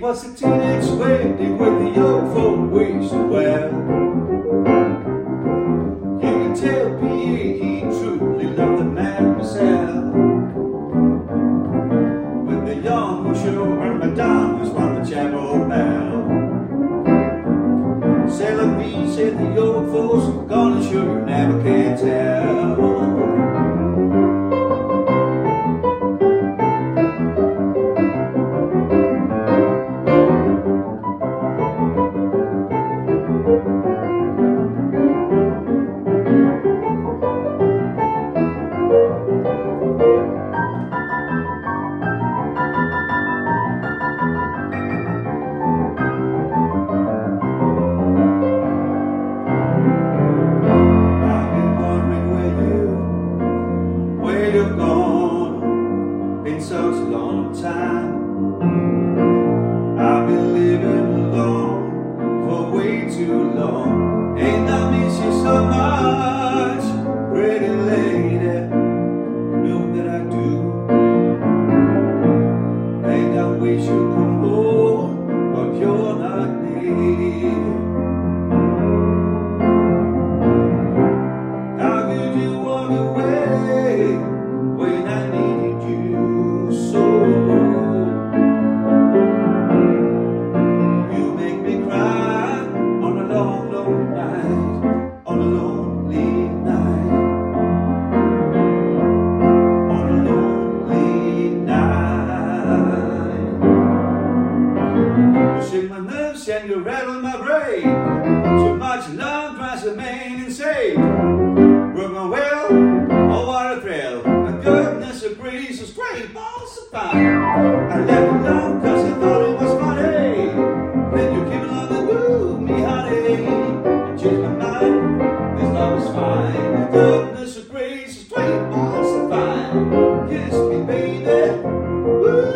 was a teenage wedding with the young folk wished well. You can tell P.A. he truly loved the mademoiselle. When the young monsieur and madame was on the chapel bell. C'est la vie, said the old folks, gonna show you never can tell. You're gone, been such a long time. I've been living alone for way too long, and I miss you so much, pretty lady. You know that I do, and I wish you'd come home, but you're not near. How could you walk away when I needed you so? You make me cry on a long, long night, on a lonely night, on a lonely night. You shake my nerves and you rattle my brain. Too much love drives a man insane. Broke my will, oh what a thrill. Goodness, a breeze, a straight balls of fire. I left it alone cause I thought it was funny. Then you came along and woo me, honey. And changed my mind, this love is fine. Goodness, a breeze, a straight balls of fire. Kiss me, baby. Woo,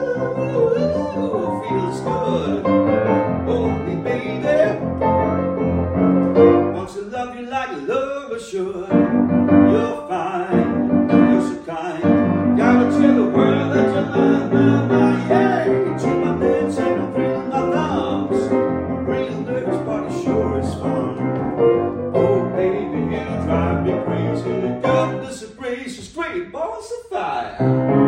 feels good. Hold me, baby. Want to love you like a lover should. You're fine. Gotta tell the world that you're mine, yeah. Chew my lips and I'm feeling my thumbs. I'm real nervous, but it sure is fun. Oh, baby, you drive me crazy. Goodness, a breeze, a straight balls of fire.